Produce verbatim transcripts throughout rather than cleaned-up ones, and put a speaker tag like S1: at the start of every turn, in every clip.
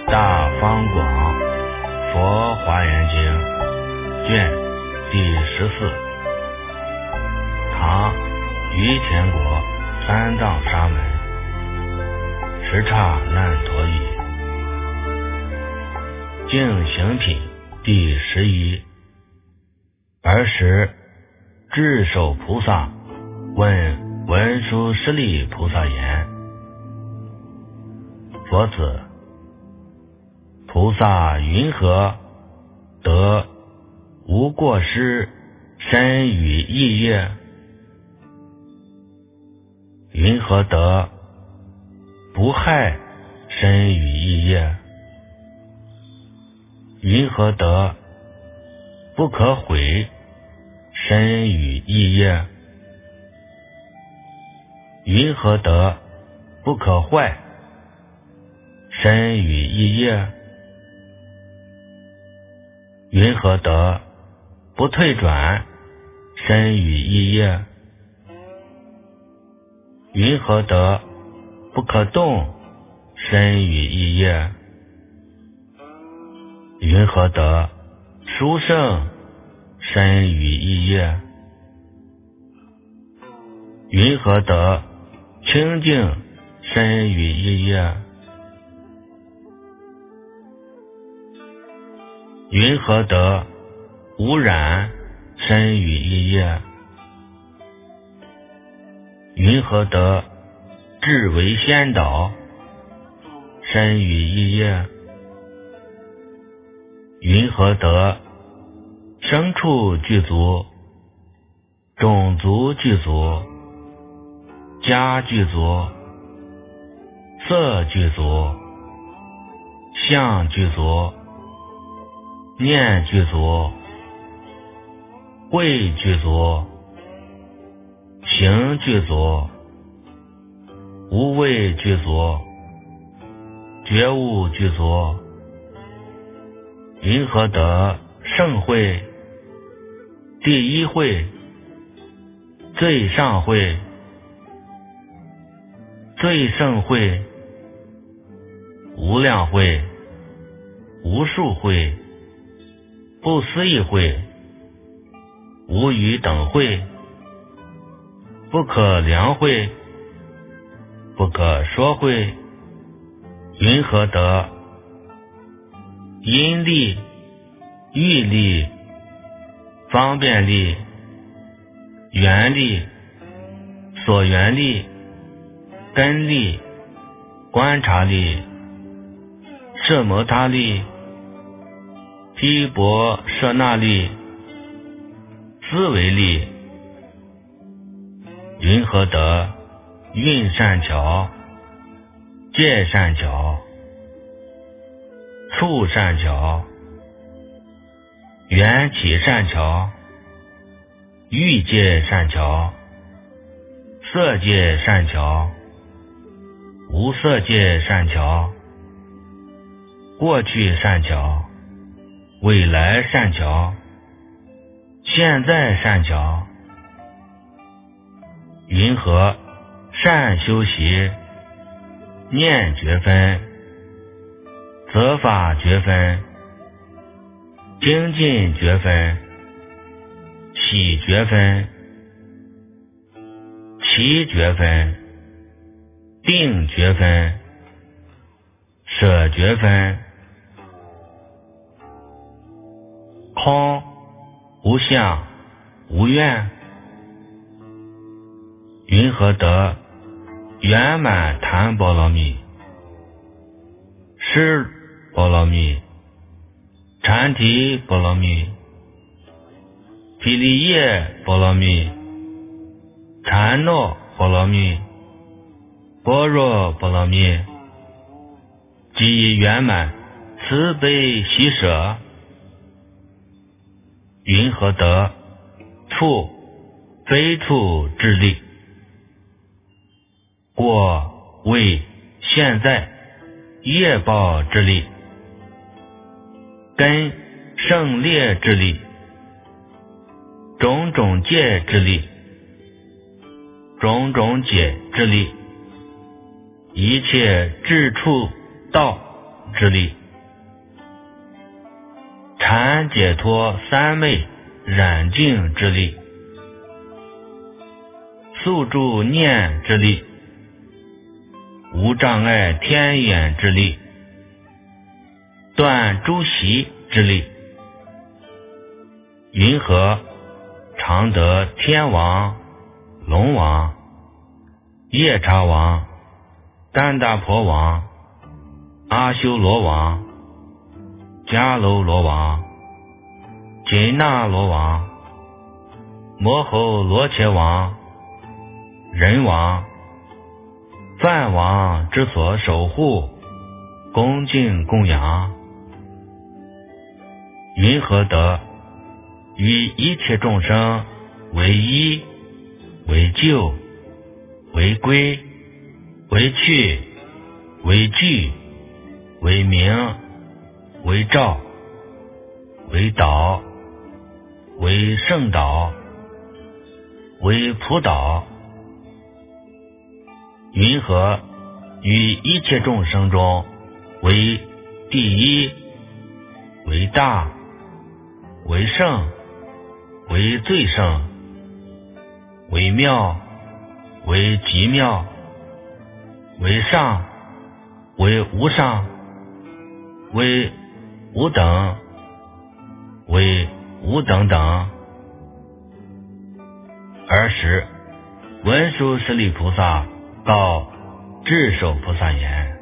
S1: 大方广佛华严经卷第十四，唐于田国三藏沙门十刹难陀译。净行品第十一。尔时智首菩萨问文殊师利菩萨言：佛子，菩萨云何得无过失身语意业？云何得不害身语意业？云何得不可毁身语意业？云何得不可坏身语意业？云何得不退转身语意业？云何得不可动身语意业？云何得殊胜身语意业？云何得清净身语意业？云何得无染身语意业？云何得智为先导身语意业？云何得牲畜具足，种族具足，家具足，色具足，相具足，念具足，慧具足，行具足，无畏具足，觉悟具足？云何得圣慧、第一慧、最上慧、最胜慧、无量慧、无数慧、不思议慧、无与等慧、不可量慧、不可说慧？云何得因力、欲力、方便力、缘力、所缘力、根力、观察力、摄摩他力、毗婆舍那力、思维力？云何得运善巧、戒善巧、处善巧、缘起善巧、欲界善巧、色界善巧、无色界善巧、过去善巧、未来善巧、现在善巧？云何善修习念觉分、责法觉分、精进觉分、喜觉分、齐觉分、定觉分、舍觉分？空、无相、无愿？云何得圆满檀波罗蜜、尸波罗蜜、禅提波罗蜜、毗梨耶波罗蜜、禅那波罗蜜、般若波罗蜜？即圆满慈悲喜舍？云何得处非处之力？过为现在业报之力？根胜劣之力？种种界之力？种种解之力？一切智处道之力，禅解脱三昧染净之力，宿住念之力，无障碍天眼之力，断诸习之力，云何常得天王、龙王、夜叉王、干达婆王、阿修罗王、迦楼罗王、紧那罗王、摩吼罗伽王、人王、梵王之所守护、恭敬供养，云何得与一切众生为依、为救、为归、为去、为具、为明、为照、为导、为圣导、为普导，云何与一切众生中为第一、为大、为圣、为最圣、为妙、为极妙、为上、为无上、为无等、为无等等。尔时文殊师利菩萨告智首菩萨言：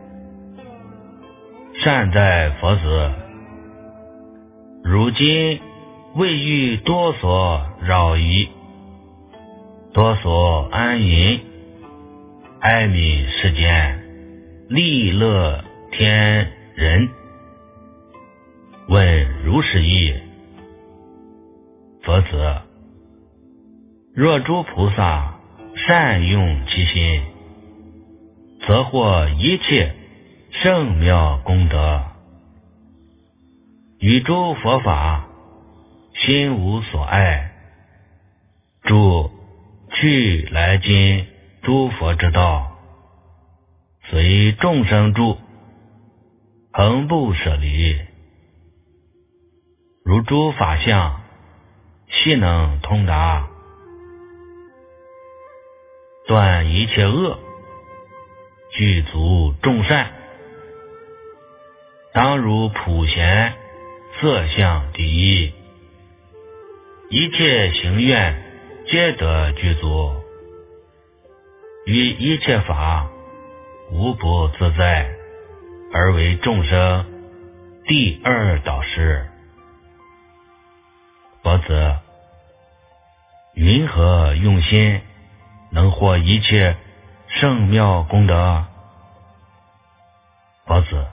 S1: 善哉佛子，如今未遇多所扰疑，多所安隐，哀悯世间，利乐天人。问如是意。佛子，若诸菩萨善用其心，则获一切圣妙功德，与诸佛法心无所爱，诸去来今诸佛之道，随众生住，恒不舍离。如诸法相，悉能通达，断一切恶，具足众善，当如普贤色相第一，一切行愿皆得具足，于一切法无不自在，而为众生第二导师。佛子，云何用心能获一切圣妙功德？佛子，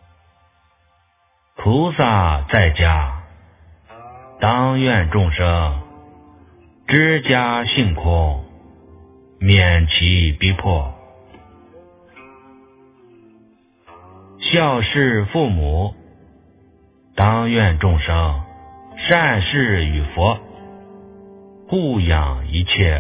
S1: 菩萨在家，当愿众生知家性空，免其逼迫，孝事父母，当愿众生善事与佛，护养一切，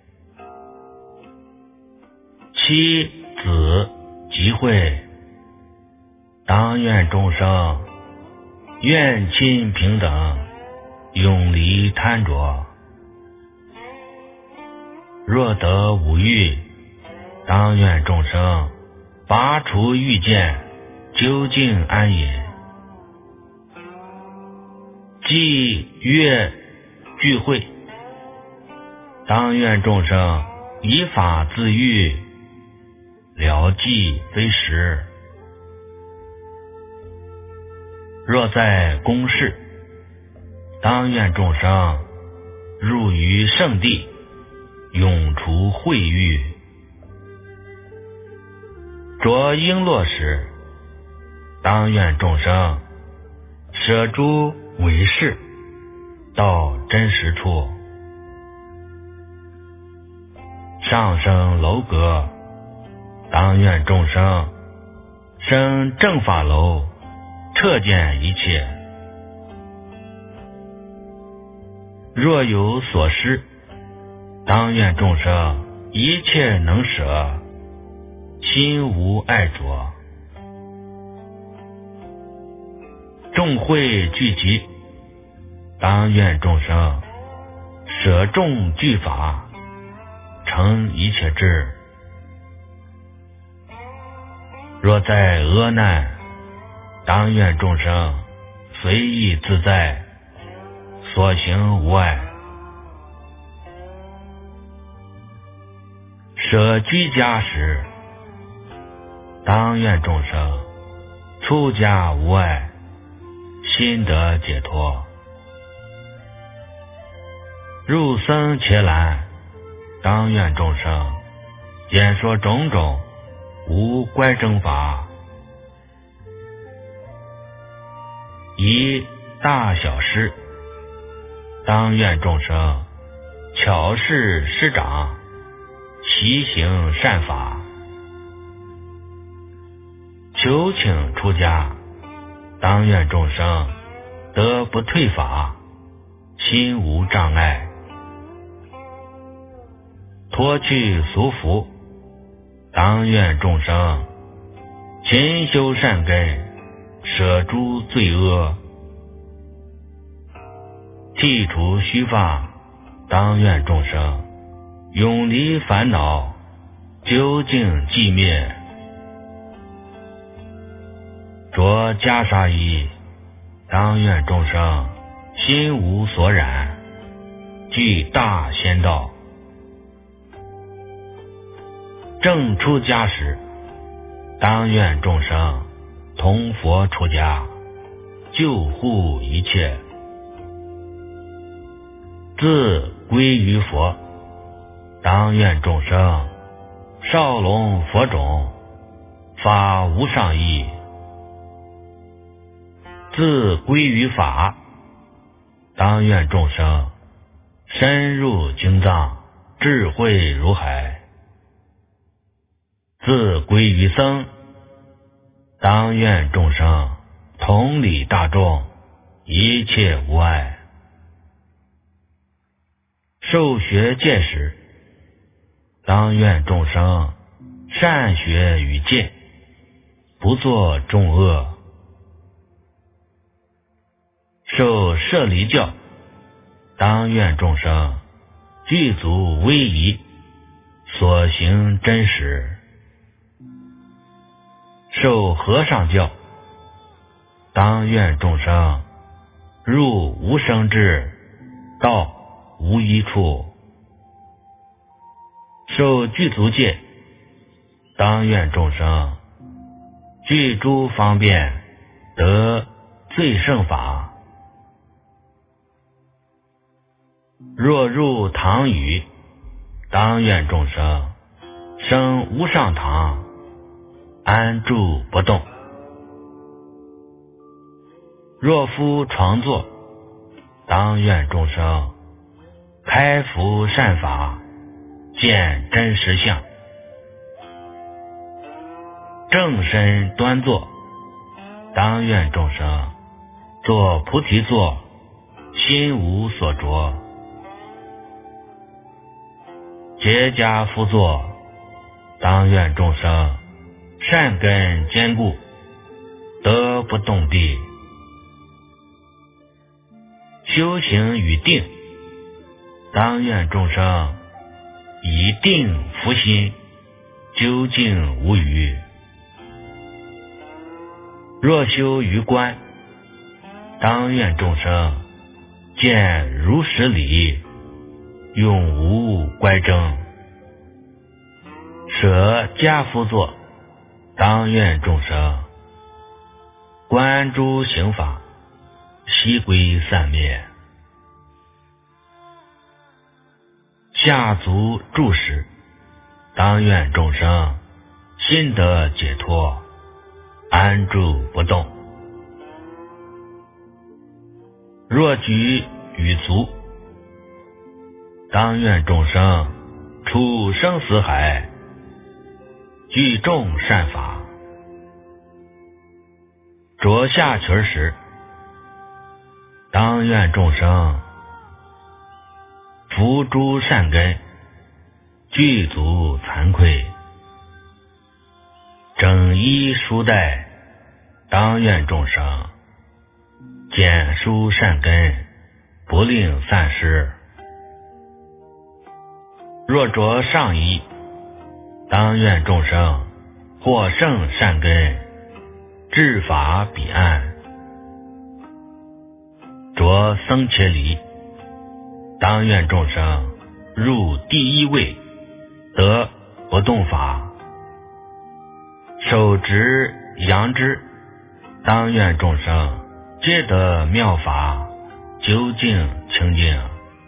S1: 妻子集会，当愿众生愿亲平等，永离贪着。若得五欲，当愿众生拔除欲见，究竟安隐。祭月聚会，当愿众生以法自愈，了计非时。若在公事，当愿众生入于圣地，永除秽欲。着璎珞时，当愿众生舍诸为事，到真实处。上升楼阁，当愿众生生正法楼，彻见一切。若有所失，当愿众生一切能舍，心无爱着。 众会聚集，当愿众生舍众具法，成一切智。若在厄难，当愿众生随意自在，所行无碍。舍居家时，当愿众生出家无碍，心得解脱。入僧伽蓝，当愿众生演说种种无乖正法，以大小师，当愿众生巧示师长，习行善法。求请出家，当愿众生得不退法，心无障碍。脱去俗服，当愿众生勤修善根，舍诸罪恶。剔除虚发，当愿众生永离烦恼，究竟寂灭。着袈裟衣，当愿众生心无所染，具大仙道。正出家时，当愿众生同佛出家，救护一切。自归于佛，当愿众生少龙佛种，发无上意。自归于法，当愿众生深入经藏，智慧如海。自归于僧，当愿众生同理大众，一切无碍。受学戒时，当愿众生善学与戒，不作众恶。受舍离教，当愿众生具足威仪，所行真实。受和尚教，当愿众生入无生智，到无一处。受具足戒，当愿众生具诸方便，得最胜法。若入堂宇，当愿众生生无上堂，安住不动。若夫床坐，当愿众生开服善法，见真实相。正身端坐，当愿众生作菩提座，心无所着。结跏趺坐，当愿众生善根坚固，得不动地。修行与定，当愿众生以定伏心，究竟无余。若修于观，当愿众生见如实理，永无乖争。舍跏趺坐，当愿众生观诸行法，悉归散灭。下足住时，当愿众生心得解脱，安住不动。若举与足，当愿众生出生死海，具众善法。着下裙时，当愿众生伏诸善根，具足惭愧。整衣束带，当愿众生见疏善根，不令散失。若着上衣，当愿众生获胜善根，至法彼岸。着僧伽梨，当愿众生入第一位，得不动法。手执扬之，当愿众生皆得妙法，究竟清净。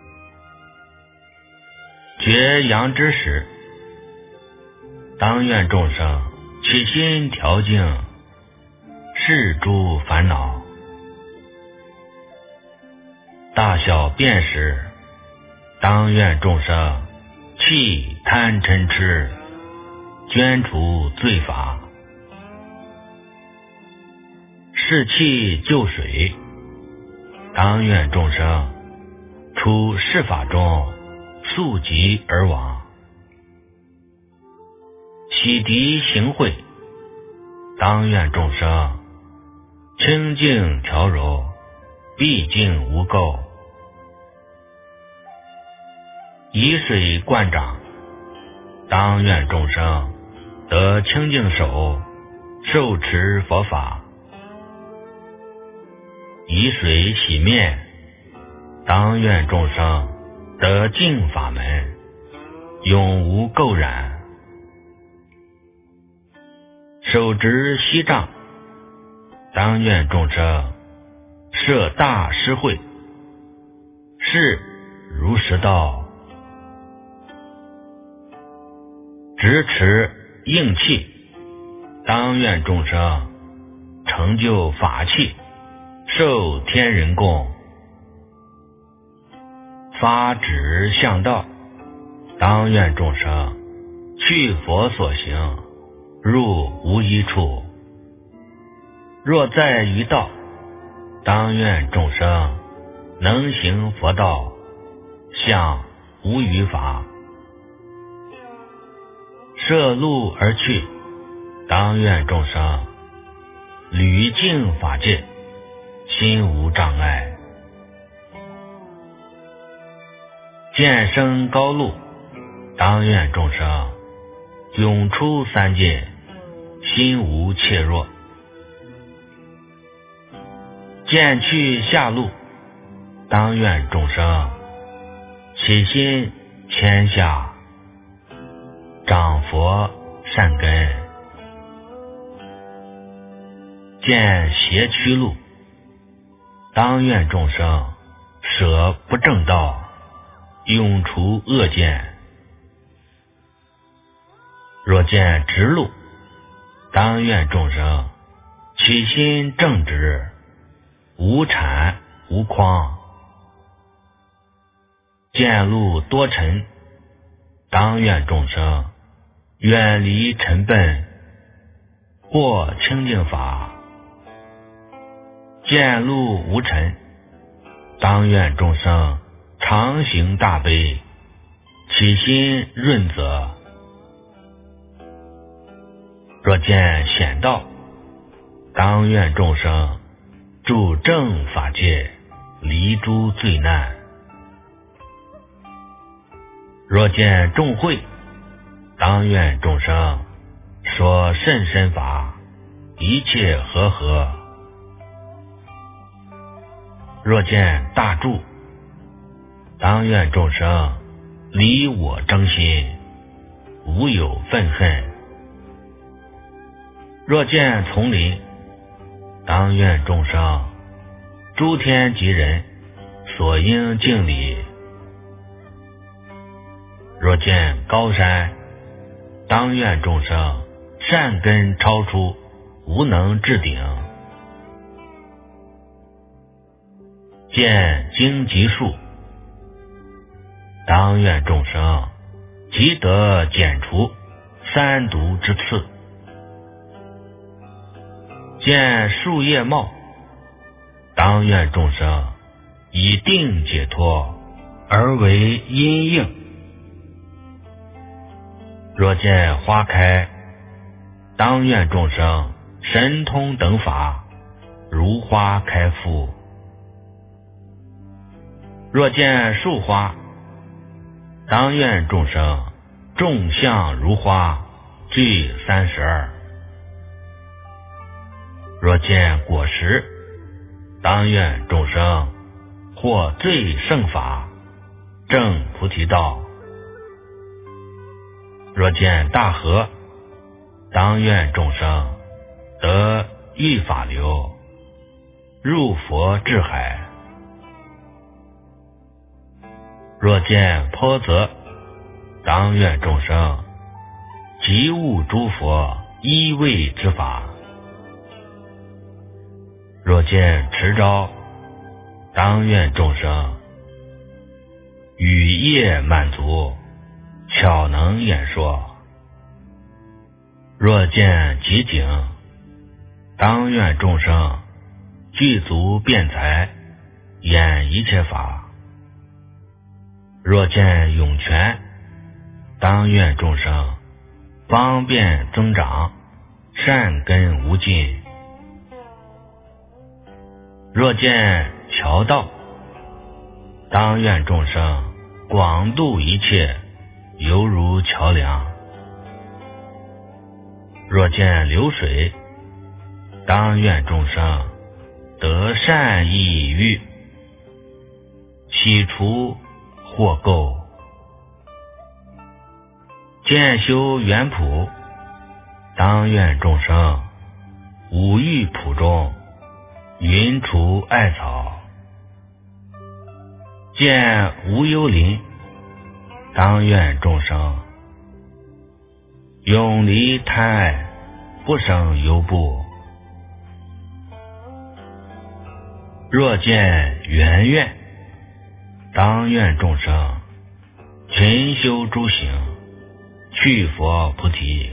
S1: 觉扬之时，当愿众生起心调静，释诸烦恼。大小便时，当愿众生弃贪嗔痴，捐除罪法。视气就水，当愿众生出世法中，速疾而亡。洗涤行秽，当愿众生清净调柔，毕竟无垢。以水灌掌，当愿众生得清净手，受持佛法。以水洗面，当愿众生得净法门，永无垢染。手执锡杖，当愿众生摄大施惠，是如实道。执持应气，当愿众生成就法器，受天人供。发指向道，当愿众生去佛所行，入无一处。若在于道，当愿众生能行佛道，向无余法。涉路而去，当愿众生履净法界，心无障碍。见生高路，当愿众生永出三界，心无怯弱。见去下路，当愿众生起心谦下，长佛善根。见邪曲路，当愿众生舍不正道，永除恶见。若见直路，当愿众生起心正直，无谄无诳。见路多尘，当愿众生远离尘笨，获清净法。见路无尘，当愿众生常行大悲，起心润泽。若见险道，当愿众生住正法界，离诸罪难。若见众慧，当愿众生说甚深法，一切和合。若见大助，当愿众生离我争心，无有愤恨。若见丛林，当愿众生诸天及人所应敬礼。若见高山，当愿众生善根超出，无能至顶。见荆棘树，当愿众生即得剪除三毒之刺。见树叶茂，当愿众生以定解脱，而为因应。若见花开，当愿众生神通等法，如花开复， 若见树花，当愿众生众相如花，具三十二。若见果实，当愿众生获最胜法，证菩提道。若见大河，当愿众生得遇法流，入佛智海。若见波泽，当愿众生即悟诸佛依位之法。若见持招，当愿众生语业满足，巧能演说。若见极景，当愿众生具足辩才，演一切法。若见涌泉，当愿众生方便增长，善根无尽。若见桥道，当愿众生广度一切，犹如桥梁。若见流水，当愿众生得善意欲，洗除惑垢。见修圆普，当愿众生五欲普中云除艾草。见无忧林，当愿众生永离贪爱，不生忧怖。若见圆愿，当愿众生勤修诸行，去佛菩提。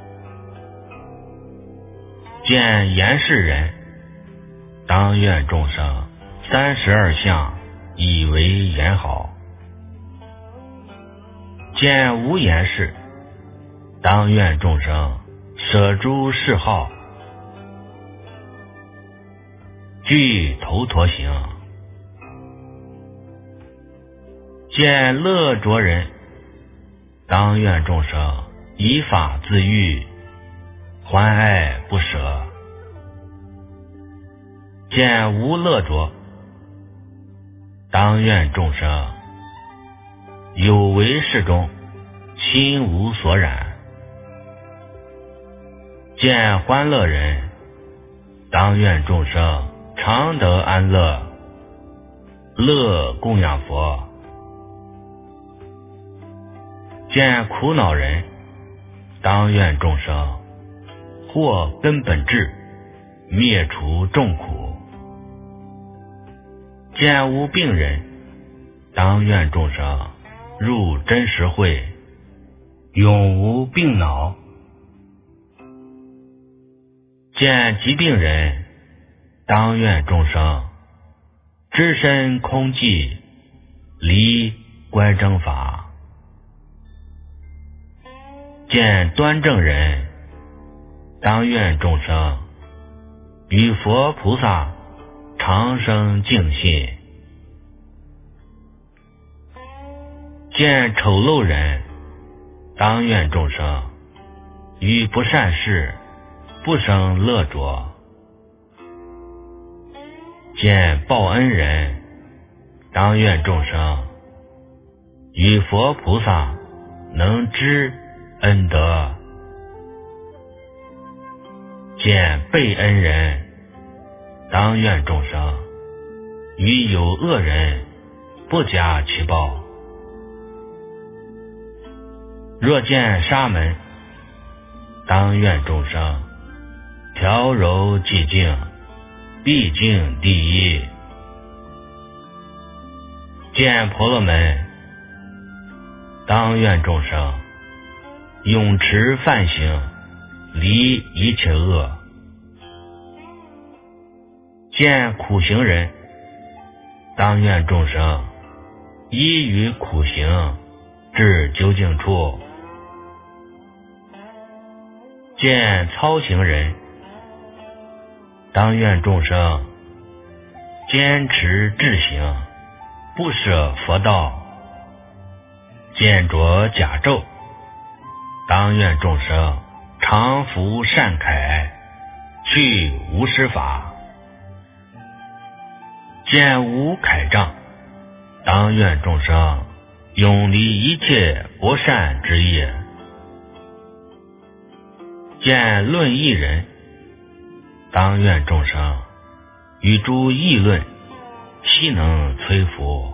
S1: 见严世人，当愿众生三十二相以为言好。见无言事，当愿众生舍诸嗜好，具头陀行。见乐着人，当愿众生以法自愈，欢爱不舍。见无乐着，当愿众生有为事中心无所染。见欢乐人，当愿众生常得安乐，乐供养佛。见苦恼人，当愿众生获根本智，灭除众苦。见无病人，当愿众生入真实慧，永无病恼。见疾病人，当愿众生知身空寂，离观正法。见端正人，当愿众生与佛菩萨长生净信。见丑陋人，当愿众生与不善事不生乐着。见报恩人，当愿众生与佛菩萨能知恩德。见被恩人，当愿众生与有恶人不加其报。若见沙门，当愿众生调柔寂静，毕竟第一。见婆罗门，当愿众生永持梵行，离一切恶。见苦行人，当愿众生依于苦行至究竟处。见操行人，当愿众生坚持志行， 不舍佛道，见着甲胄，当愿众生常服善铠，去无施法。见无铠杖，当愿众生永离一切不善之业。见论议人，当愿众生与诸议论，悉能摧伏。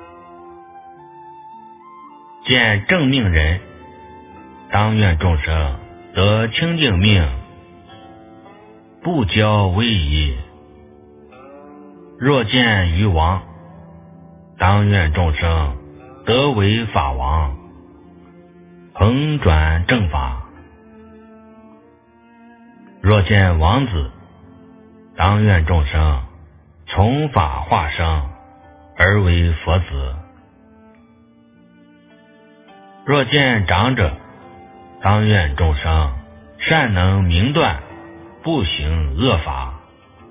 S1: 见正命人，当愿众生得清净命，不骄威仪。若见于王，当愿众生得为法王，恒转正法。若见王子，当愿众生从法化生而为佛子。若见长者，当愿众生善能明断，不行恶法。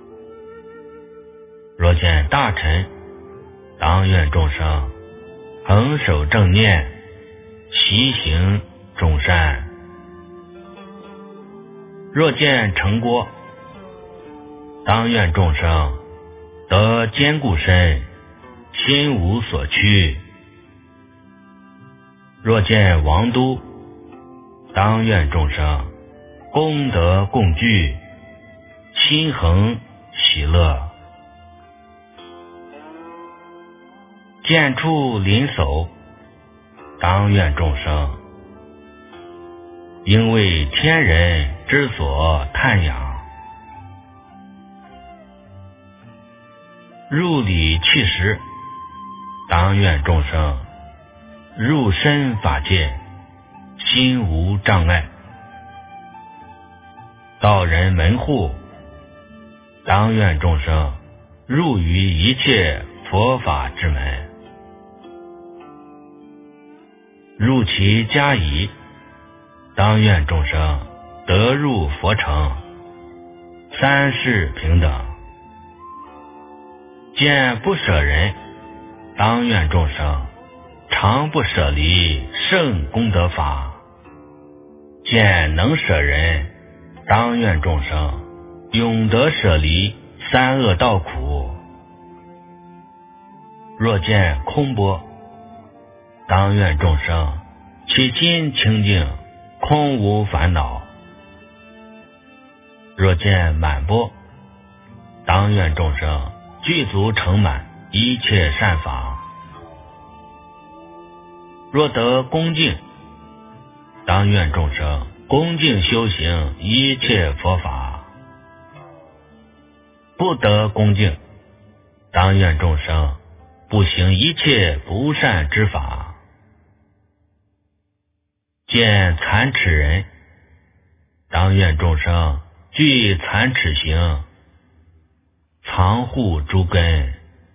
S1: 若见大臣，当愿众生恒守正念，习行众善。若见城郭，当愿众生得坚固身，心无所趋。若见王都，当愿众生功德共聚，心恒喜乐。见处邻叟，当愿众生应为天人之所叹仰。入理去实，当愿众生入深法界，心无障碍。道人门户，当愿众生入于一切佛法之门。入其家邑，当愿众生得入佛城，三世平等。见不舍人，当愿众生常不舍离圣功德法。见能舍人，当愿众生永得舍离三恶道苦。若见空钵，当愿众生其心清净，空无烦恼。若见满钵，当愿众生具足成满一切善法。若得恭敬，当愿众生恭敬修行一切佛法。不得恭敬，当愿众生不行一切不善之法。见残齿人，当愿众生具残齿行，藏护诸根。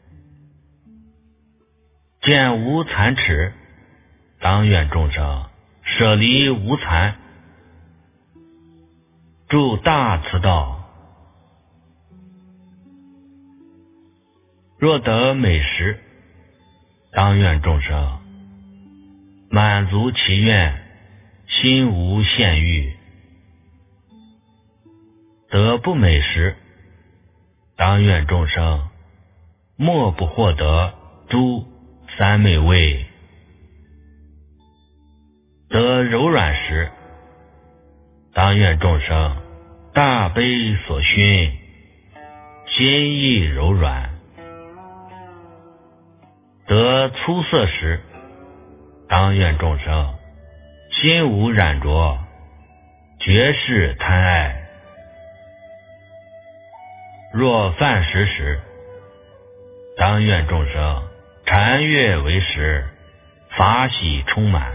S1: 见无残齿，当愿众生舍离无残，住大慈道。若得美食，当愿众生满足其愿，心无限欲。得不美食，当愿众生莫不获得诸三昧味。得柔软时，当愿众生大悲所熏，心意柔软。得粗色时，当愿众生心无染着，绝世贪爱。若饭食时，当愿众生禅悦为食，法喜充满。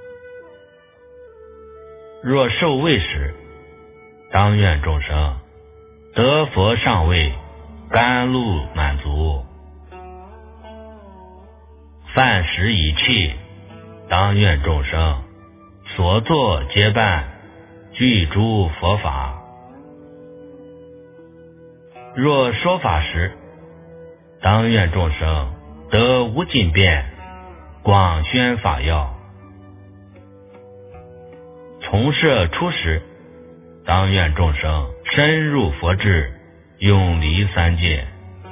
S1: 若受味时，当愿众生得佛上位，甘露满足。饭食已讫，当愿众生所作皆办，具诸佛法。若说法时，当愿众生得无尽变，广宣法要。从设初时，当愿众生深入佛智，永离三界。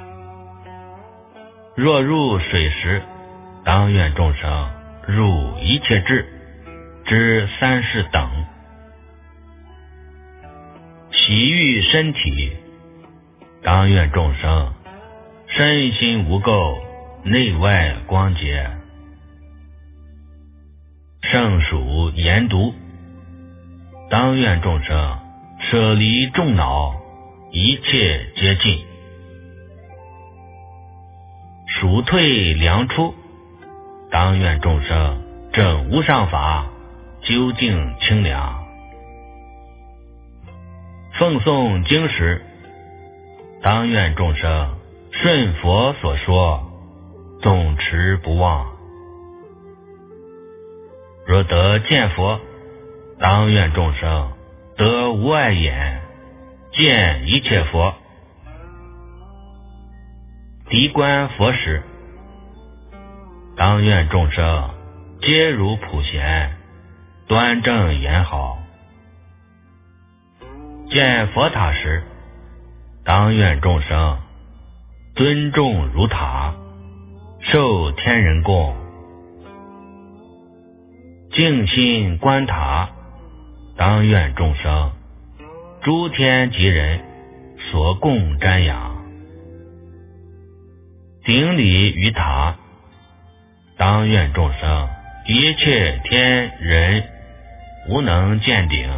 S1: 若入水时，当愿众生入一切智，知三世等。洗浴身体，当愿众生身心无垢，内外光洁。圣属研读，当愿众生舍离众恼，一切皆尽。赎退良出，当愿众生证无上法，究竟清凉。奉诵经时，当愿众生顺佛所说，总持不忘。若得见佛，当愿众生得无碍眼，见一切佛。敌观佛时，当愿众生皆如普贤，端正严好。见佛塔时，当愿众生尊重如塔，受天人供。静心观塔，当愿众生诸天及人所供瞻仰。顶礼于塔，当愿众生一切天人无能见顶。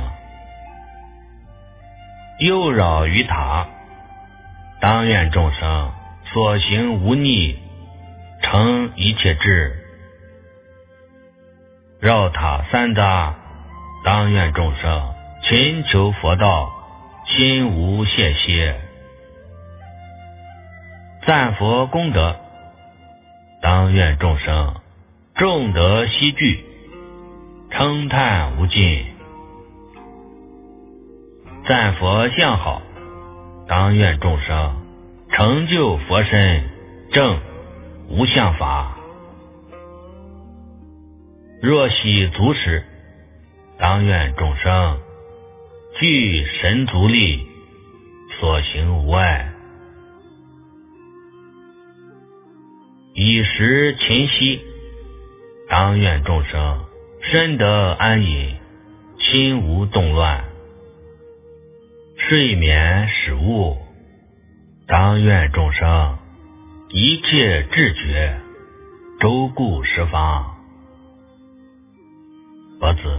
S1: 诱扰于塔，当愿众生所行无逆，成一切智。绕塔三匝，当愿众生勤求佛道，心无懈歇。赞佛功德，当愿众生众德悉具，称叹无尽。赞佛相好，当愿众生成就佛身，证无相法。若喜足时，当愿众生具神足力，所行无碍。以时勤息，当愿众生身得安隐，心无动乱。睡眠始悟，当愿众生一切智觉，周顾十方。佛子，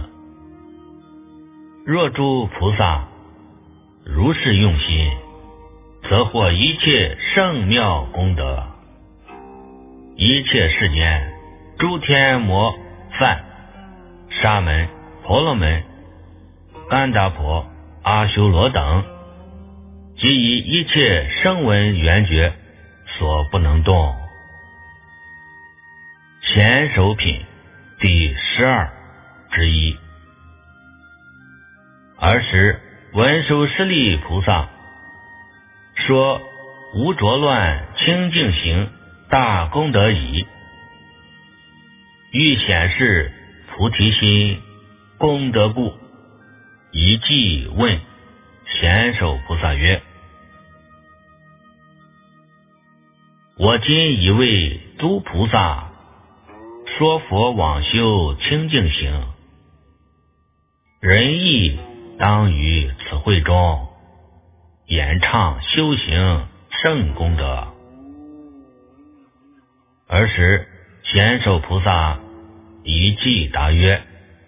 S1: 若诸菩萨如是用心，则获一切圣妙功德。一切世间诸天魔梵、沙门、婆罗门、干达婆、阿修罗等，即以一切声闻缘觉所不能动。前首品第十二之一。尔时文殊师利菩萨说无着乱清净行大功德已，欲显示菩提心功德故，一记问贤首菩萨曰：我今已为诸菩萨说佛往修清净行，人亦当于此会中演唱修行圣功德。尔时贤首菩萨一记答曰：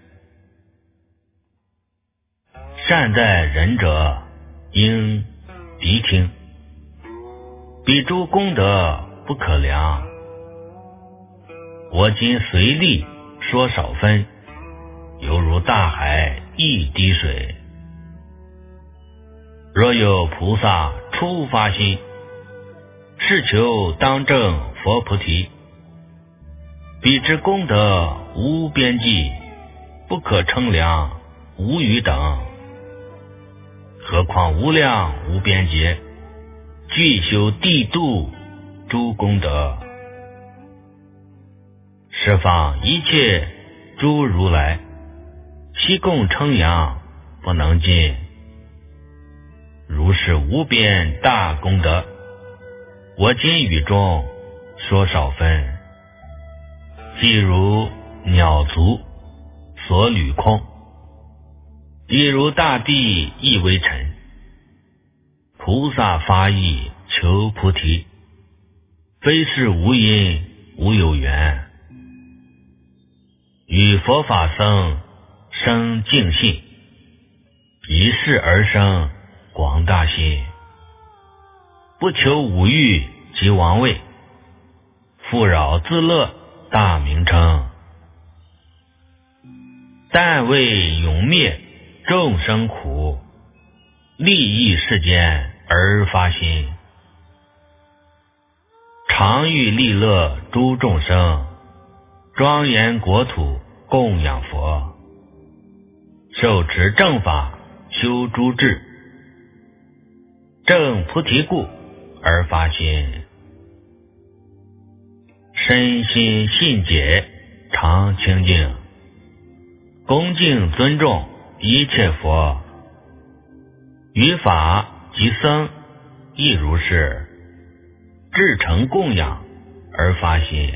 S1: 善在人者应谛听，彼诸功德不可量。我今随力说少分，犹如大海一滴水。若有菩萨初发心，是求当证佛菩提，彼之功德无边际，不可称量，无余等。何况无量无边劫，具修地度诸功德， 十方一切诸如来，悉共称扬，不能尽。如是无边大功德，我今语中说少分。譬如鸟足所履空，亦如大地亦为尘。菩萨发意求菩提，非是无因无有缘。与佛法僧生净信，以是而生广大心。不求五欲及王位，富饶自乐大名称。但为永灭众生苦，利益世间而发心。常欲利乐诸众生，庄严国土供养佛。受持正法修诸智，正菩提故而发心。身心信解常清净，恭敬尊重一切佛。于法及僧亦如是，至诚供养而发心。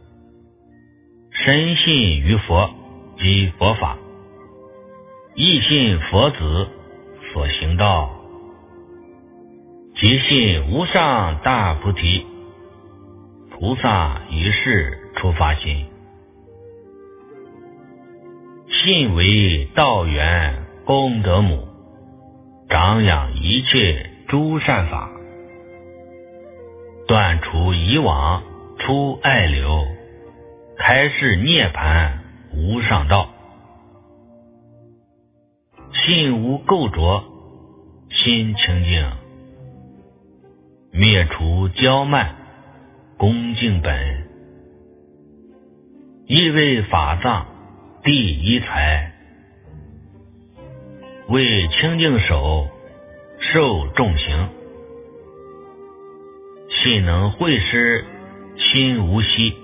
S1: 深信于佛及佛法，亦信佛子所行道，即信无上大菩提。菩萨于是出发心，信为道源功德母，长养一切诸善法，断除以往出爱流，开示涅槃无上道。信无垢浊，心清净，灭除骄慢，恭敬本。亦为法藏第一财，为清净手受众行。信能会师心无息，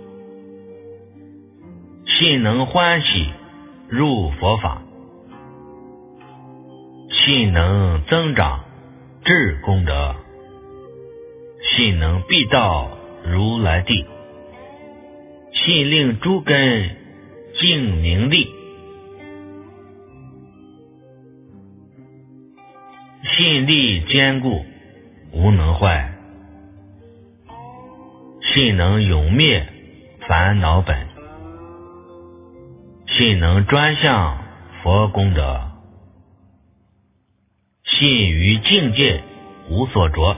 S1: 信能欢喜入佛法，信能增长智功德，信能必到如来地，信令诸根净明利，信力坚固无能坏，信能永灭烦恼本，信能专向佛功德，信于境界无所着，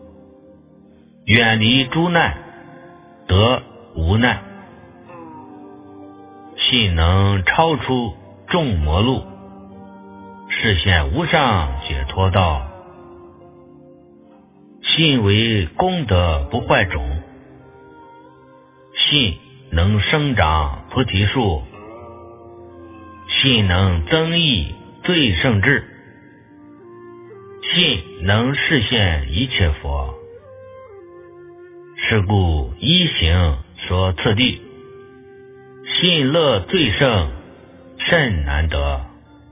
S1: 远离诸难得无难，信能超出众魔路，示现无上解脱道。信为功德不坏种，信能生长菩提树，信能增益最胜智，信能示现一切佛。是故一行说次第，信乐最胜甚难得。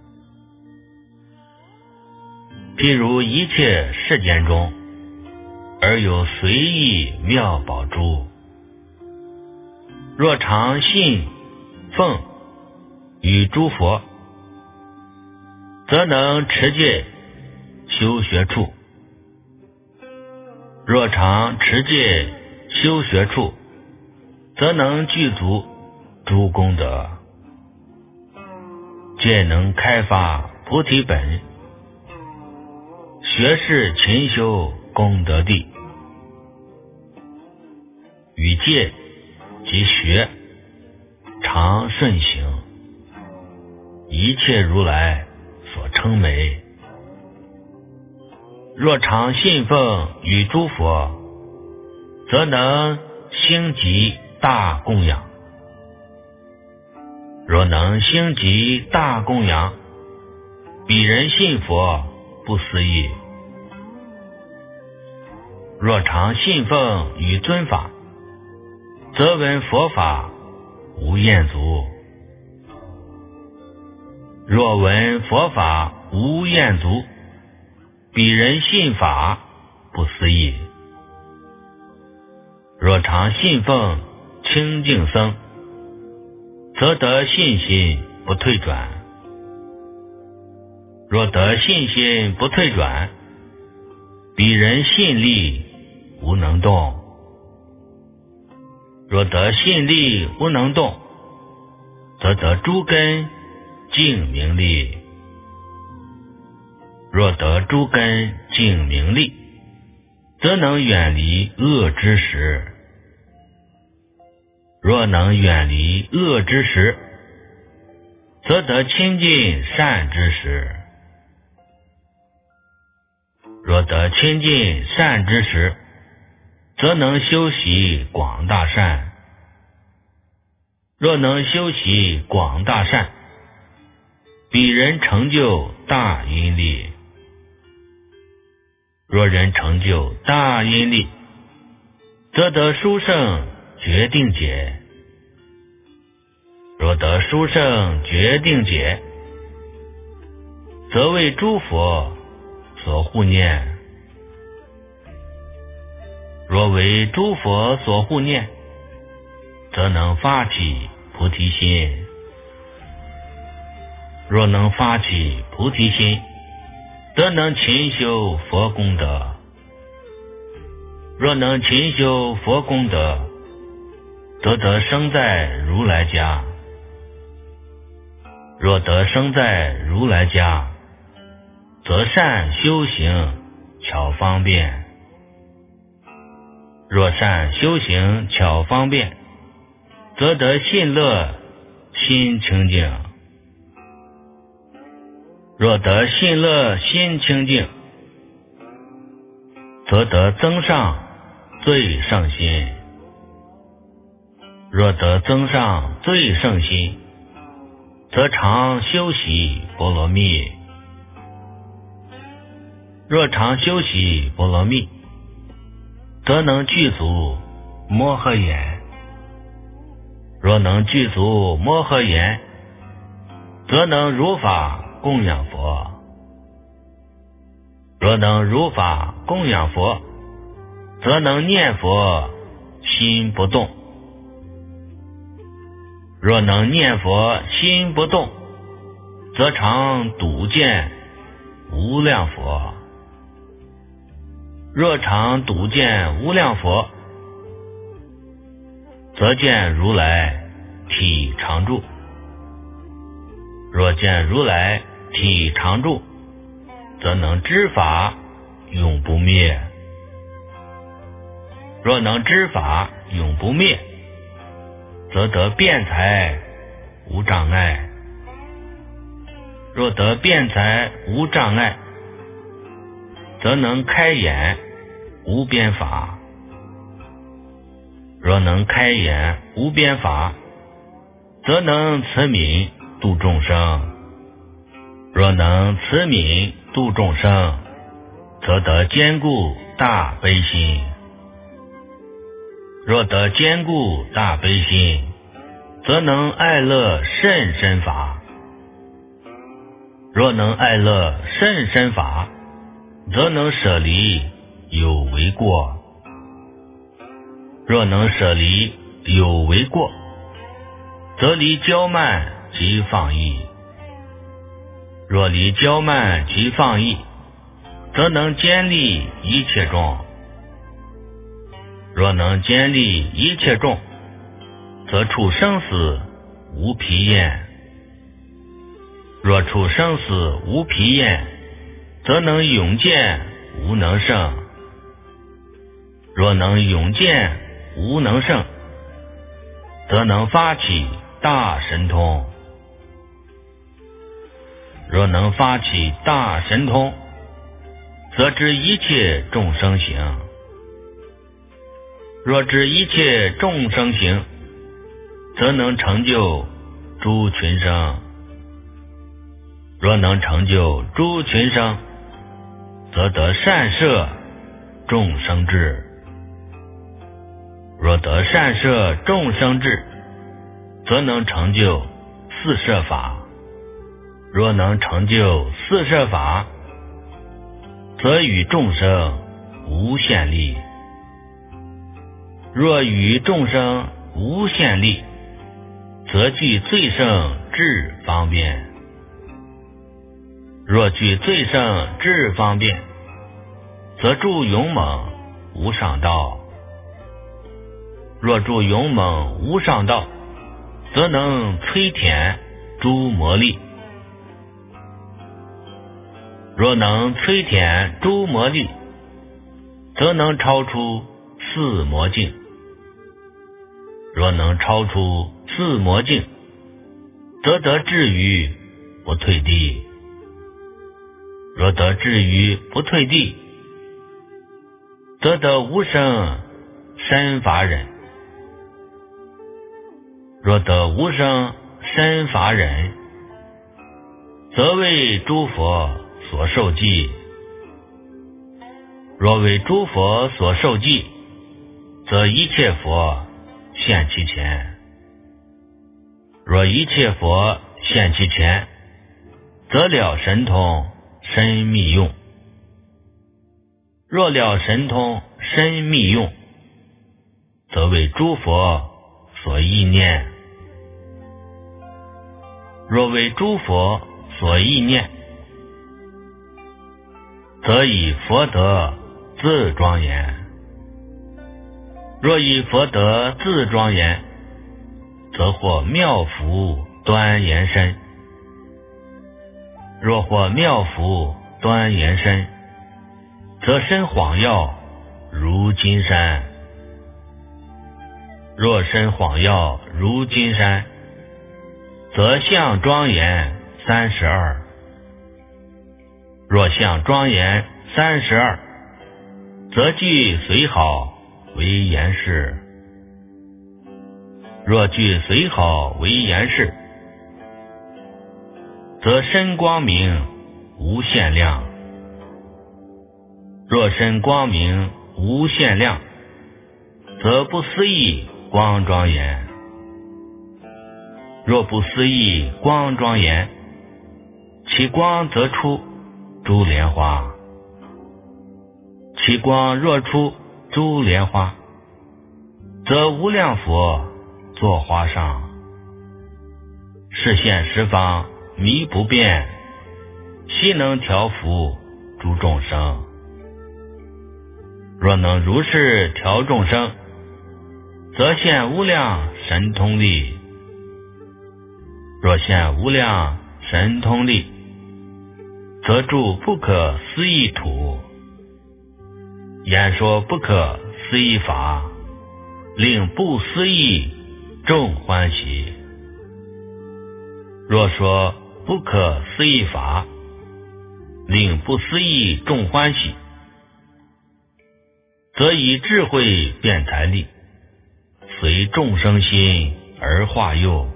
S1: 譬如一切世间中，而有随意妙宝珠，若常信奉与诸佛，则能持戒修学处。若常持戒修学处，则能具足诸功德，戒能开发菩提本，学是勤修功德地。与戒及学常顺行，一切如来所称美。若常信奉与诸佛，则能兴集大供养。若能兴集大供养，彼人信佛不思议。若常信奉与尊法，则闻佛法无厌足。若闻佛法无厌足，彼人信法不思议。若常信奉清净僧，则得信心不退转。若得信心不退转，彼人信力无能动。若得信力无能动，则得诸根净明力。若得诸根净明力，则能远离恶之时。若能远离恶之时，则得亲近善之时。若得亲近善之时，则能修习广大善。若能修习广大善，彼人成就大因力。若人成就大因力，则得殊胜决定解。若得殊胜决定解，则为诸佛所护念。若为诸佛所护念，则能发起菩提心。若能发起菩提心，则能勤修佛功德。若能勤修佛功德，则得生在如来家。若得生在如来家，则善修行巧方便。若善修行巧方便，则得信乐心清净。若得信乐心清净，则得增上最胜心。若得增上最胜心，则常修习波罗蜜。若常修习波罗蜜，则能具足摩诃言。若能具足摩诃言，则能如法供养佛。若能如法供养佛，则能念佛心不动。若能念佛心不动，则常睹见无量佛。若常睹见无量佛，则见如来体常住。若见如来体常住，则能知法永不灭。若能知法永不灭，则得辩才无障碍。若得辩才无障碍，则能开眼无边法。若能开眼无边法，则能慈悯度众生。若能慈悯度众生，则得坚固大悲心。若得坚固大悲心，则能爱乐甚深法。若能爱乐甚深法，则能舍离有为过。若能舍离有为过，则离骄慢及放逸。若离骄慢及放逸，则能坚立一切众。若能坚立一切众，则处生死无疲厌。若处生死无疲厌，则能永见无能胜。若能永见无能胜，则能发起大神通。若能发起大神通，则知一切众生行。若知一切众生行，则能成就诸群生。若能成就诸群生，则得善摄众生智。若得善摄众生智， 则能成就四摄法。若能成就四摄法，则与众生无限力。若与众生无限力，则具最胜智方便。若具最胜智方便，则助勇猛无上道。若助勇猛无上道，则能摧舔诸魔力。若能摧舔诸魔力，则能超出四魔境。若能超出四魔境，则得至于不退地。若得至于不退地，则得无生身法忍。若得无生身法忍，则为诸佛所受记。若为诸佛所受记，则一切佛现其前。若一切佛现其前，则了神通深密用。若了神通深密用，则为诸佛所意念。若为诸佛所意念，则以佛德自庄严。若以佛德自庄严，则获妙福端严身。若获妙福端严身，则身晃耀如金山。若身晃耀如金山，则相庄严三十二。若相庄严三十二，则具随好为严饰。若具随好为严饰，则身光明无限量。若身光明无限量，则不思议光庄严。若不思议光庄严，其光则出珠莲花。其光若出珠莲花，则无量佛坐花上，示现十方迷不变，悉能调伏诸众生。若能如是调众生，则现无量神通力。若现无量神通力，则住不可思议土，演说不可思议法，令不思议众欢喜。若说不可思议法，令不思议众欢喜，则以智慧辩才力，随众生心而化佑。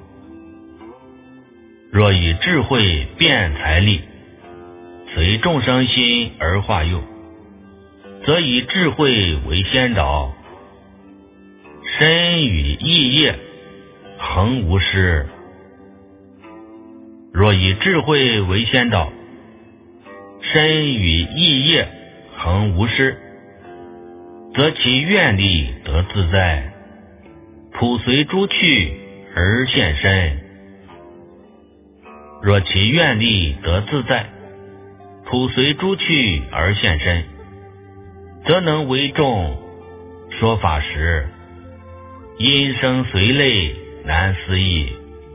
S1: 若以智慧辩才力，随众生心而化佑，则以智慧为先导，身与意业恒无失。若以智慧为先导，身与意业恒无失，则其愿力得自在，普随诸趣而现身。若其愿力得自在，普随诸趣而现身，则能为众说法时，音声随类难思议。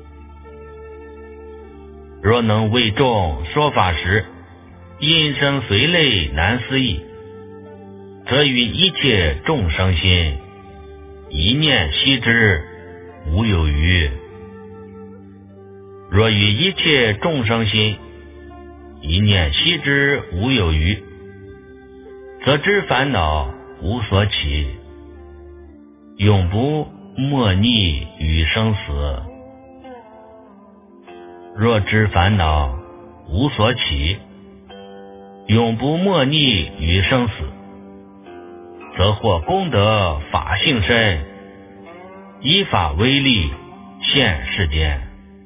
S1: 若能为众说法时，音声随类难思议，则于一切众生心，一念悉之无有余。若于一切众生心，一念悉之无有余，则知烦恼无所起，永不没逆于生死。若知烦恼无所起，永不没逆于生死，则获功德法性身，依法威力现世间。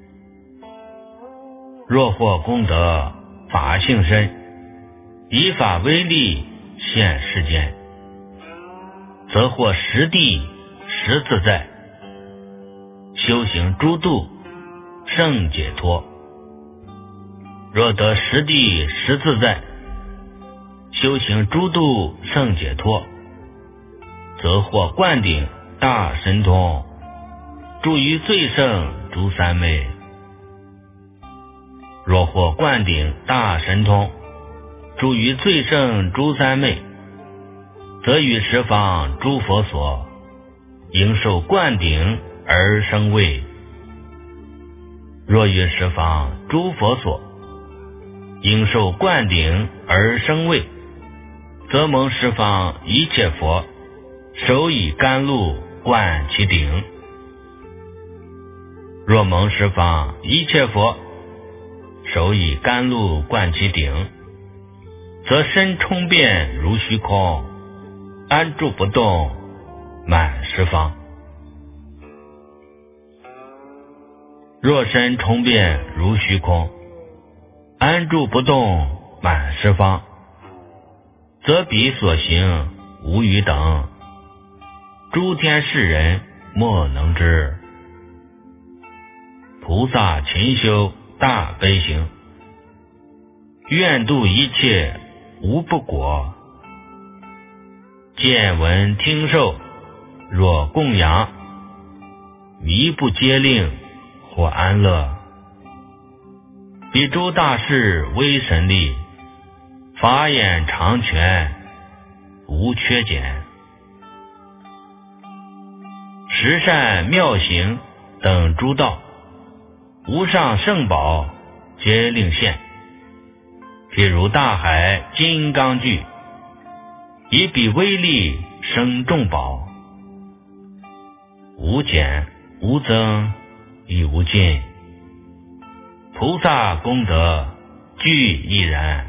S1: 若获功德法性身，以法为力现世间，则获实地实自在，修行诸度胜解脱。若得实地实自在，修行诸度胜解脱，则获灌顶大神通，住于最胜诸三昧。若获灌顶大神通，住于最胜诸三昧，则与十方诸佛所应受灌顶而生位。若与十方诸佛所应受灌顶而生位，则蒙十方一切佛手以甘露灌其顶。若蒙十方一切佛手以甘露灌其顶，则身充遍如虚空，安住不动，满十方。若身充遍如虚空，安住不动，满十方，则彼所行无余等，诸天世人莫能知。菩萨勤修大悲行，愿度一切无不果。见闻听受若供养，迷不皆令或安乐。彼诸大士威神力，法眼常全无缺减。十善妙行等诸道，无上圣宝皆令现。譬如大海金刚巨，以彼威力生众宝，无减无增亦无尽。菩萨功德具亦然。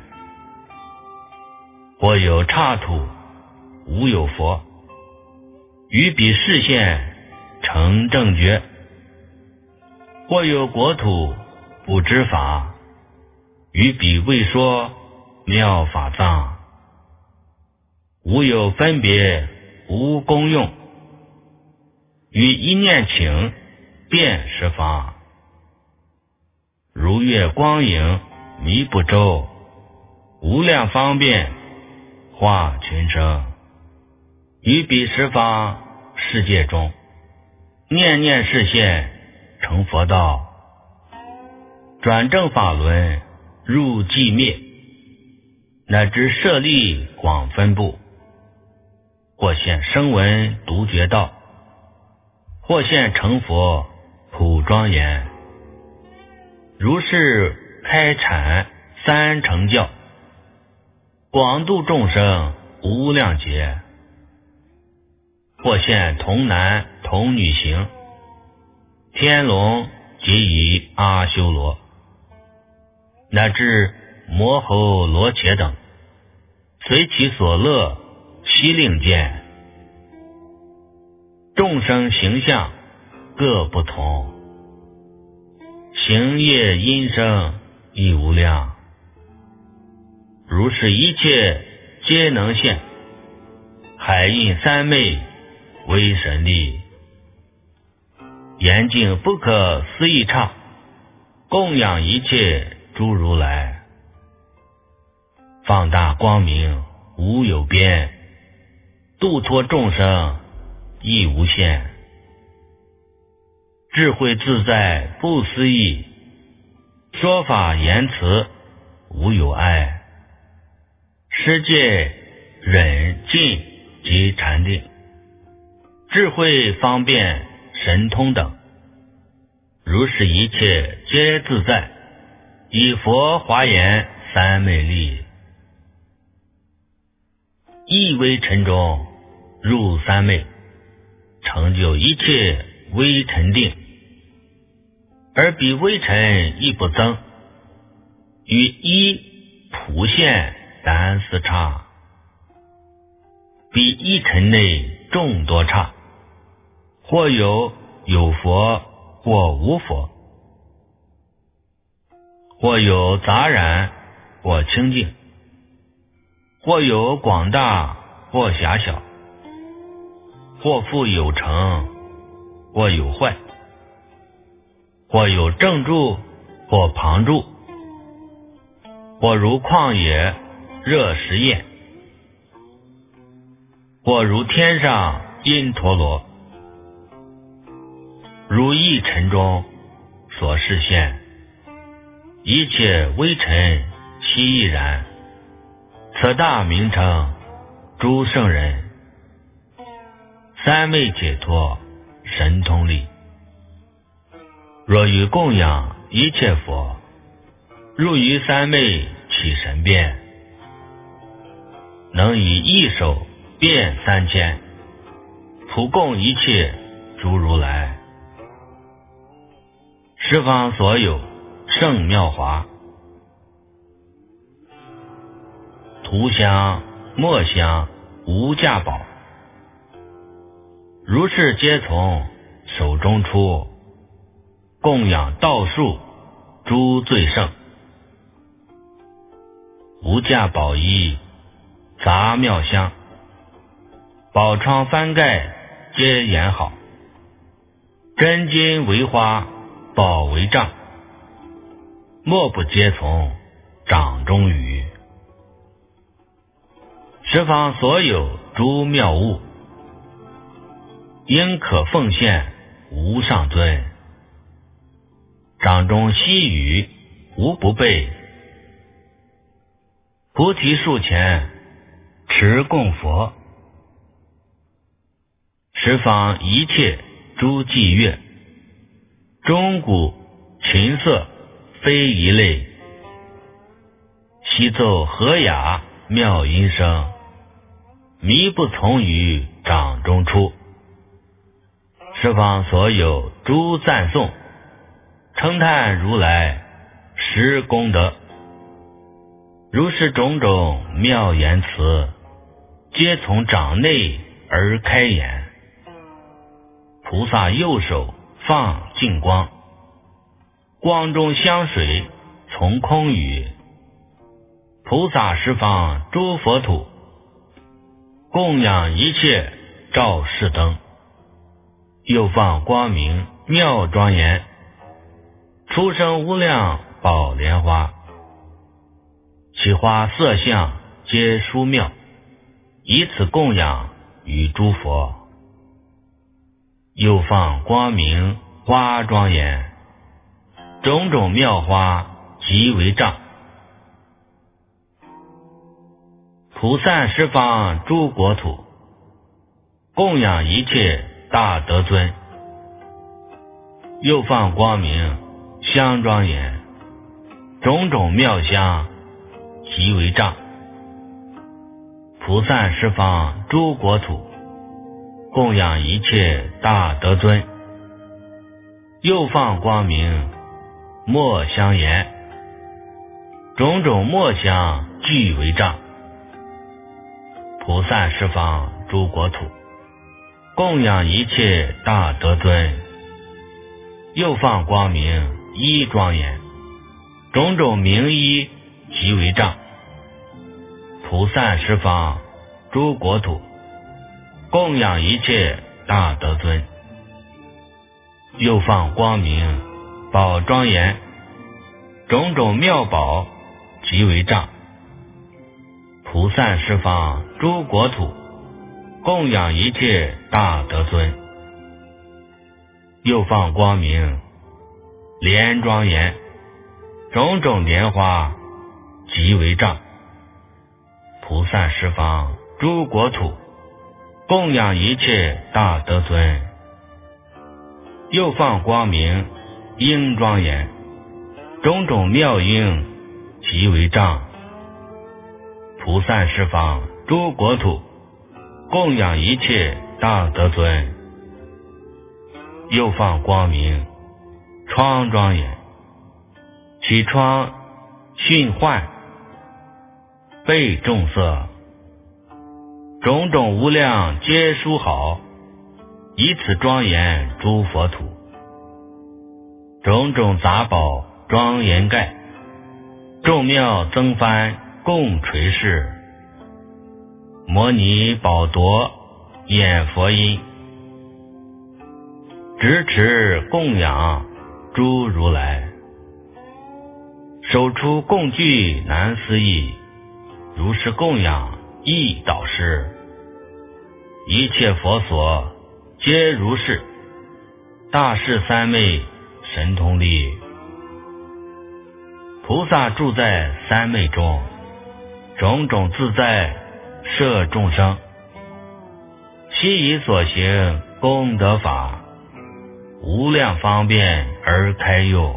S1: 或有刹土，无有佛，于彼示现成正觉。或有国土，不知法，于彼未说妙法藏。无有分别，无功用，于一念请遍十方。如月光影迷不周，无量方便化群生。于彼十方世界中，念念示现成佛道，转正法轮入寂灭，乃至舍利广分布。或现声闻独觉道，或现成佛普庄严。如是开阐三乘教，广度众生无量劫。或现童男童女形，天龙即以阿修罗，乃至摩吼罗伽等，随其所乐悉令见。众生形象各不同，行业因生亦无量。如是一切皆能现，海印三昧威神力，严净不可思议刹，供养一切诸如来。放大光明无有边，度脱众生亦无限。智慧自在不思议，说法言辞无有碍。世界忍静及禅定，智慧方便神通等，如是一切皆自在，以佛华严三昧力，一微尘中入三昧，成就一切微尘定。而彼微尘亦不增，与一普现单丝刹。彼一尘内众多刹，或有有佛或无佛；或有杂染，或清净；或有广大，或狭小；或复有成，或有坏；或有正住，或旁住；或如旷野热食焰；或如天上因陀罗，如一尘中所示现，一切微尘悉亦然。此大名称诸圣人，三昧解脱神通力。若于供养一切佛，入于三昧起神变，能以一手遍三千，普供一切诸如来。十方所有圣妙华，涂香末香无价宝，如是皆从手中出，供养道数诸最胜。无价宝衣杂妙香，宝窗翻盖皆严好，真金为花，宝为帐，莫不皆从掌中语。十方所有诸妙物，应可奉献无上尊，掌中悉语无不备。菩提树前持供佛，十方一切诸伎乐，钟鼓琴瑟非一类，悉奏和雅妙音声，迷不从于掌中出。十方所有诸赞颂，称叹如来实功德。如是种种妙言辞，皆从掌内而开言。菩萨右手放净光，光中香水从空语。菩萨十方诸佛土，供养一切照世灯。又放光明妙庄严，出生无量宝莲花。其花色相皆殊妙，以此供养于诸佛。又放光明花庄严，种种妙花即为帐。普散十方诸国土，供养一切大德尊。又放光明香庄严，种种妙香即为帐。普散十方诸国土，供养一切大德尊。又放光明末香严，种种末香俱为帐。普散十方诸国土，供养一切大德尊。又放光明衣庄严，种种名衣即为帐。普散十方诸国土，供养一切大德尊。又放光明宝庄严，种种妙宝即为帐。普散十方诸国土，供养一切大德尊。又放光明莲庄严，种种莲花即为帐。普散十方诸国土，供养一切大德尊。又放光明鹰庄严，种种妙鹰即为帐。普散十方诸国土，供养一切大德尊。又放光明窗庄严，其窗训幻被众色，种种无量皆殊好，以此庄严诸佛土。 种种杂宝庄严盖，众妙增幡共垂视，摩尼宝铎演佛音，执持供养诸如来，手出供具难思议，如是供养亦导师，一切佛所皆如是，大士三昧神通力。菩萨住在三昧中，种种自在摄众生，悉以所行功德法，无量方便而开佑。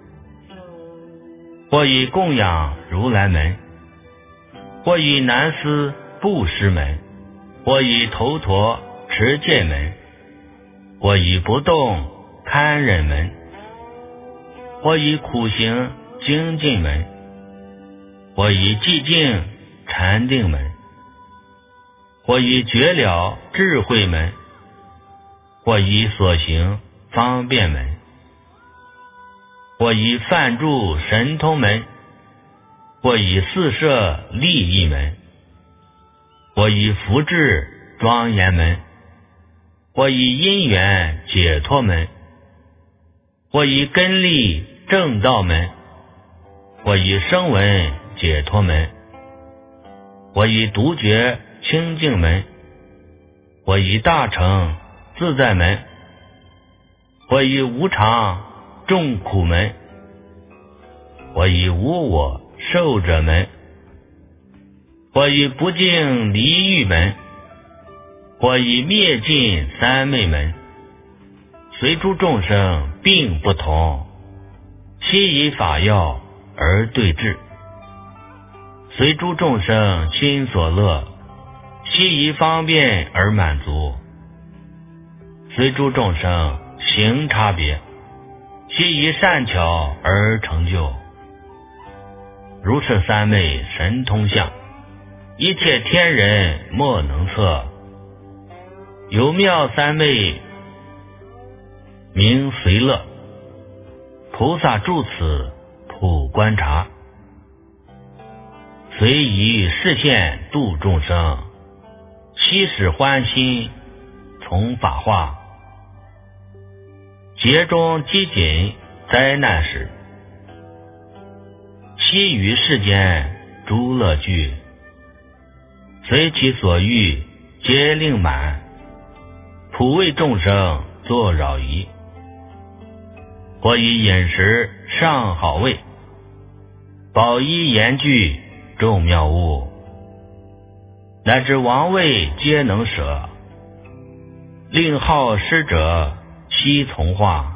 S1: 或以供养如来门，或以南思布施门，或以头陀持戒门，或以不动堪忍门，或以苦行精进门，或以寂静禅定门，或以觉了智慧门，或以所行方便门，或以梵住神通门，或以四摄利益门，或以福智庄严门，或以因缘解脱门，或以根利正道门，或以声闻解脱门，或以独觉清净门，或以大乘自在门，或以无常众苦门，或以无我受者门，或以不净离欲门，或以灭尽三昧门，随诸众生并不同，悉以法要而对治，随诸众生心所乐，悉以方便而满足，随诸众生行差别，悉以善巧而成就。如是三昧神通相，一切天人莫能测。有妙三昧名随乐，菩萨住此普观察，随以示现度众生，悉使欢心从法化。劫中饥馑灾难时，悉于世间诸乐具，随其所欲皆令满，普为众生作扰仪。或以饮食上好味，宝衣严具众妙物，乃至王位皆能舍，令好施者悉从化。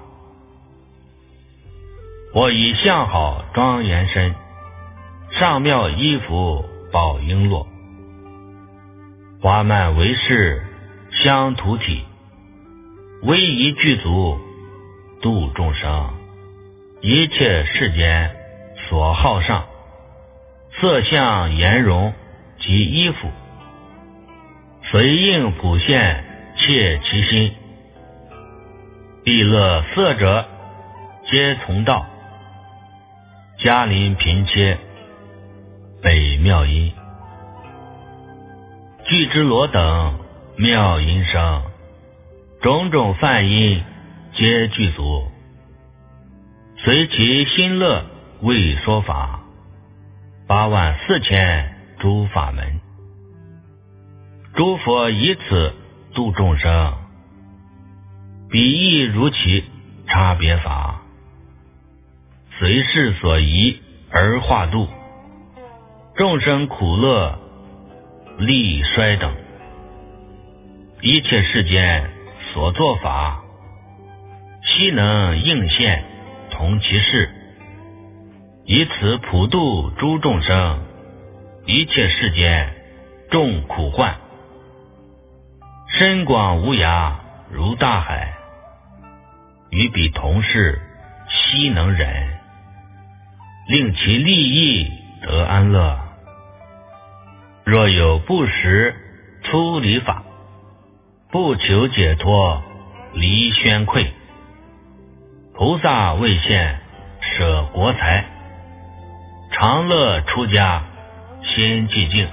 S1: 或以相好庄严身，上妙衣服宝璎珞，花蔓为饰香涂体，威仪具足度众生。一切世间所好上，色相颜容及衣服，随应普现切其心。必乐色者皆从道，嘉林贫切北妙音，具之罗等妙音声，种种梵音皆具足，随其心乐为说法，八万四千诸法门。诸佛以此度众生，彼亦如其差别法，随事所宜而化度，众生苦乐利衰等，一切世间所作法，悉能应现同其事，以此普度诸众生，一切世间众苦患。深广无涯如大海，与彼同事悉能忍，令其利益得安乐。若有不识粗离法，不求解脱离宣愧， 菩萨为现舍国财，常乐出家心寂静。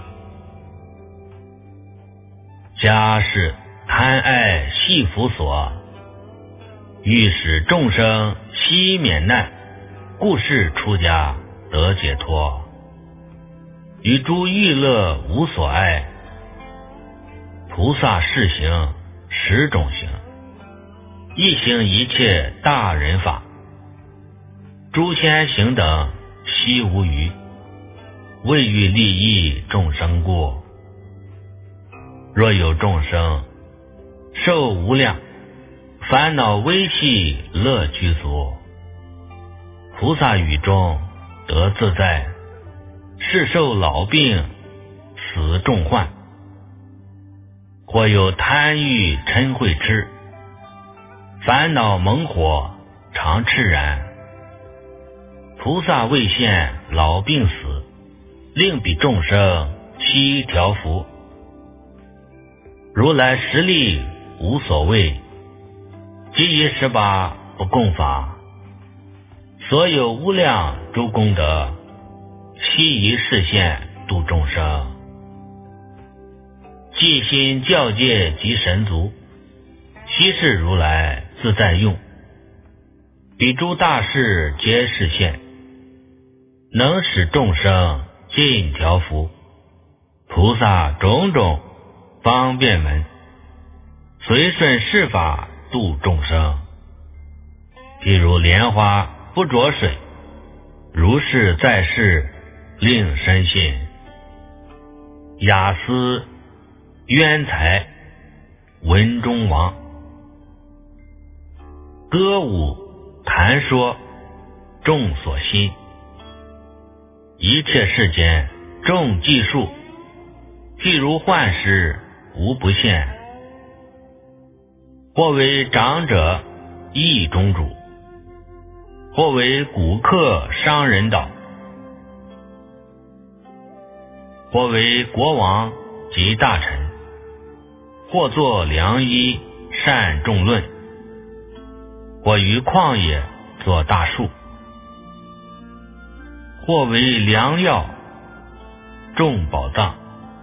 S1: 家是贪爱系缚所，欲使众生悉免难，故是出家得解脱。于诸欲乐无所爱，菩萨示行十种行，一行一切大人法，诸仙行等悉无余，为欲利益众生故。若有众生受无量烦恼微细乐具足，菩萨语中得自在，是受老病死重患。或有贪欲嗔恚痴，烦恼猛火常炽然，菩萨为现老病死，令彼众生悉调伏。如来实力无所谓，即以十八不共法，所有无量诸功德，悉以示现度众生。即心教界及神足，悉是如来自在用。彼诸大事皆示现，能使众生尽调伏。菩萨种种方便门，随顺世法度众生。譬如莲花不着水，如是在世令深信。雅思渊才文中王，歌舞谈说众所心。一切世间众计数，譬如幻师无不现。或为长者意中主，或为古客商人导，或为国王及大臣，或作良医善众论，或于旷野作大树，或为良药种宝藏，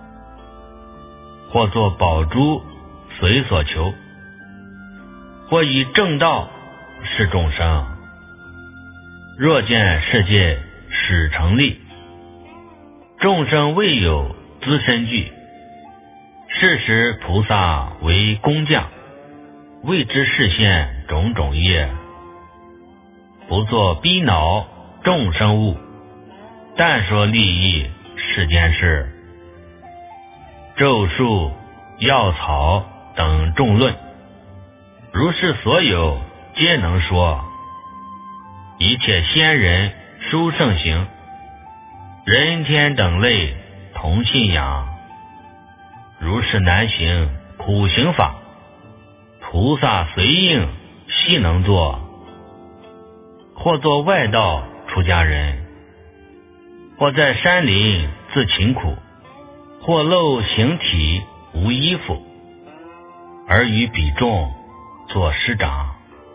S1: 或作宝珠随所求，或以正道示众生。若见世界始成立，众生未有资身具，是时菩萨为工匠，为之示现种种业，不作逼恼众生物，但说利益世间事。咒术药草等众论，如是所有皆能说。一切仙人殊胜行，人天等类同信仰。如是难行苦行法，菩萨随应悉能做。或作外道出家人，或在山林自勤苦，或露形体无衣服，而于彼众作师长。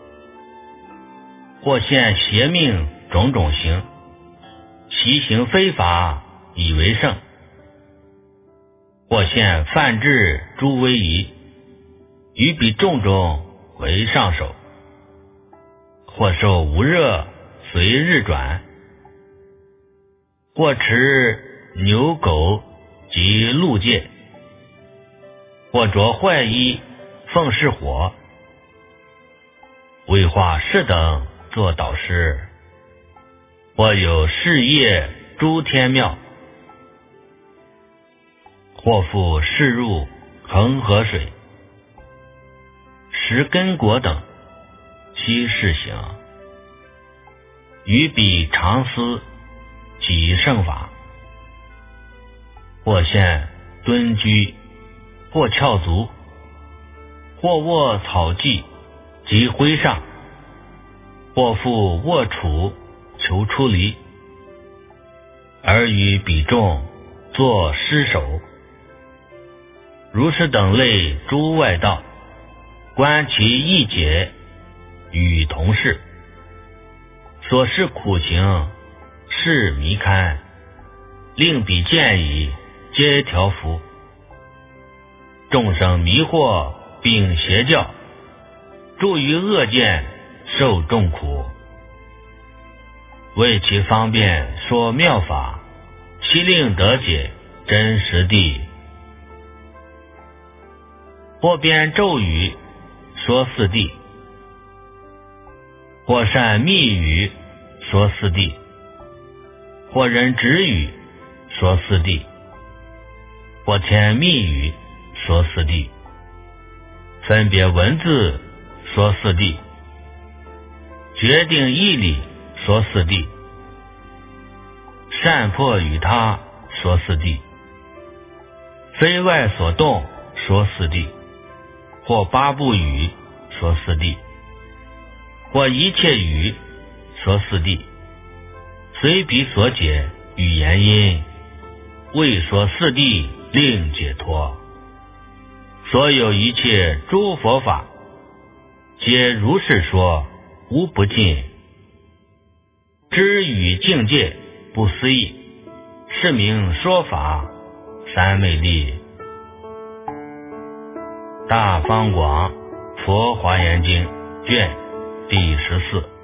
S1: 或现邪命种种行，习行非法以为圣。或现犯智诸威仪，于彼众中为上首。或受无热随日转，或持牛狗及鹿戒，或着坏衣奉事火，为化士等做导师。或有事业诸天庙，或复示入恒河水，食根果等悉示行。于彼常思己圣法，或现蹲居，或翘足，或卧草际及灰上，或复卧处求出离，而与彼众作尸首。如是等类诸外道，观其意解与同事， 所示苦行，是弥堪，令彼见已，皆调伏。众生迷惑并邪教，住于恶见，受众苦。为其方便说妙法，悉令得解真实谛。或编咒语说四谛，或善密语说四谛，或人止语说四谛，或添密语说四谛，分别文字说四谛，决定义理说四谛，善破与他说四谛，非外所动说四谛，或八部语说四谛，或一切语说四谛，随彼所解语言因，为说四谛令解脱。所有一切诸佛法，皆如是说，无不尽。知语境界不思议，是名说法三昧力。大方广佛华严经卷第十四。